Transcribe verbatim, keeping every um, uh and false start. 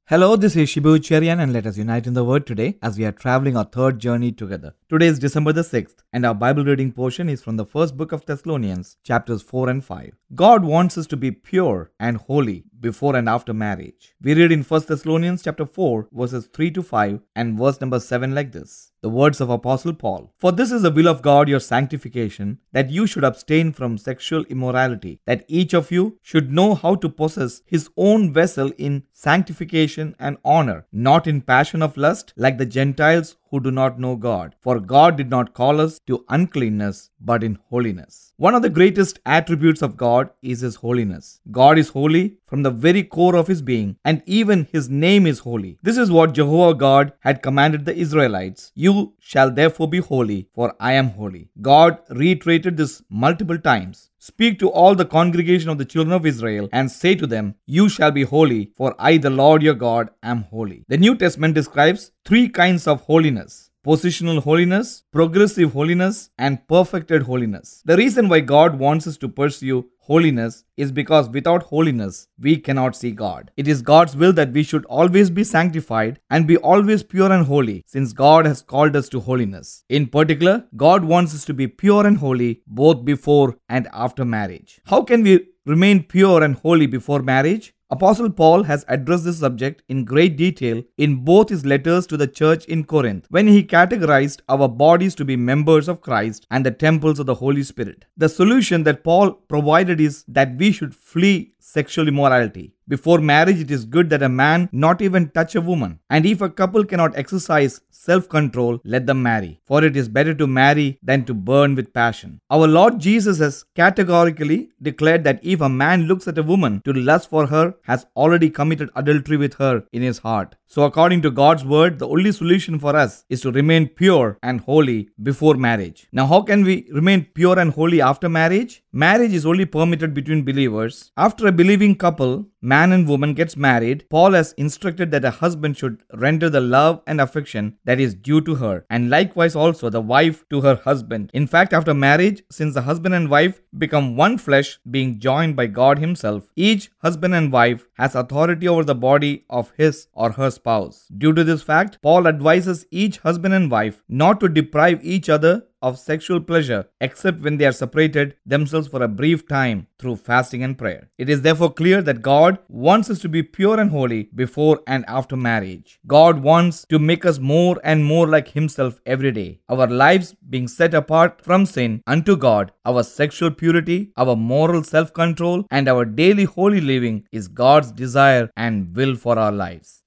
Hello, this is Shibu Cherian and let us unite in the word today as we are traveling our third journey together. Today is December the sixth and our Bible reading portion is from the first book of Thessalonians, chapters four and five. God wants us to be pure and holy before and after marriage. We read in First Thessalonians chapter four verses three to five and verse number seven like this. The words of Apostle Paul. For this is the will of God, your sanctification, that you should abstain from sexual immorality, that each of you should know how to possess his own vessel in sanctification and honor, not in passion of lust, like the Gentiles who do not know God. For God did not call us to uncleanness, but in holiness. One of the greatest attributes of God is His holiness. God is holy from the very core of His being, and even His name is holy. This is what Jehovah God had commanded the Israelites. You shall therefore be holy, for I am holy. God reiterated this multiple times. Speak to all the congregation of the children of Israel and say to them, you shall be holy, for I, the Lord your God, am holy. The New Testament describes three kinds of holiness: positional holiness, progressive holiness, and perfected holiness. The reason why God wants us to pursue holiness is because without holiness, we cannot see God. It is God's will that we should always be sanctified and be always pure and holy, since God has called us to holiness. In particular, God wants us to be pure and holy both before and after marriage. How can we remain pure and holy before marriage? Apostle Paul has addressed this subject in great detail in both his letters to the church in Corinth, when he categorized our bodies to be members of Christ and the temples of the Holy Spirit. The solution that Paul provided is that we should flee sexual immorality. Before marriage, it is good that a man not even touch a woman. And if a couple cannot exercise self-control, let them marry. For it is better to marry than to burn with passion. Our Lord Jesus has categorically declared that if a man looks at a woman to lust for her, has already committed adultery with her in his heart. So according to God's word, the only solution for us is to remain pure and holy before marriage. Now, how can we remain pure and holy after marriage? Marriage is only permitted between believers. After a believing couple, man and woman, gets married, Paul has instructed that a husband should render the love and affection that is due to her, and likewise also the wife to her husband. In fact, after marriage, since the husband and wife become one flesh, being joined by God Himself, each husband and wife has authority over the body of his or her spouse. Due to this fact, Paul advises each husband and wife not to deprive each other of sexual pleasure except when they are separated themselves for a brief time through fasting and prayer. It is therefore clear that God wants us to be pure and holy before and after marriage. God wants to make us more and more like Himself every day. Our lives being set apart from sin unto God, our sexual purity, our moral self-control, and our daily holy living is God's desire and will for our lives.